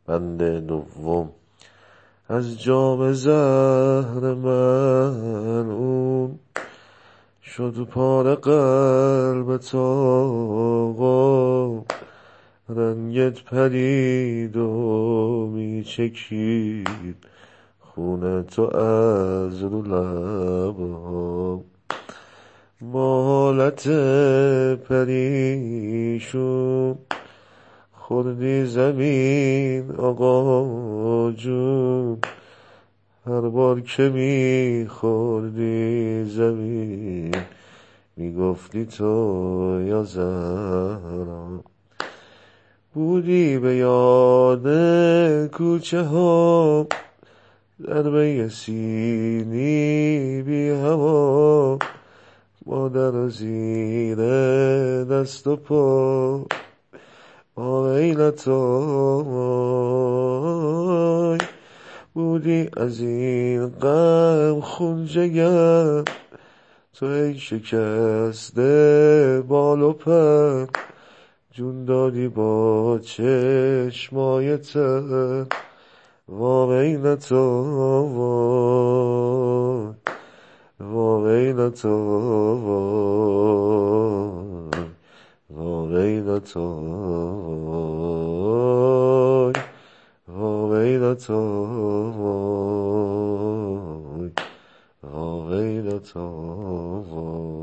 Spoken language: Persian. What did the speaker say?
بند دوم. از جام زهر ملعون شد پاره قلبت آقا، رنگت پرید و می چکید خون تو از رو لبا. با حالت پریشون خوردی زمین آقا جون، هر بار که می خوردی زمین می گفتی تو یا زهرا. بودی به یاد کوچه ها ضربه سینی بی هوا، مادر زیر دست و پا آویلت آی. بودی از این غم خون جگر تو ای شکسته بال و پر، جون دادی با چشمای تر واویلت آی، واویلت آی، واویلت آی، واویلت آی، واویلت آی.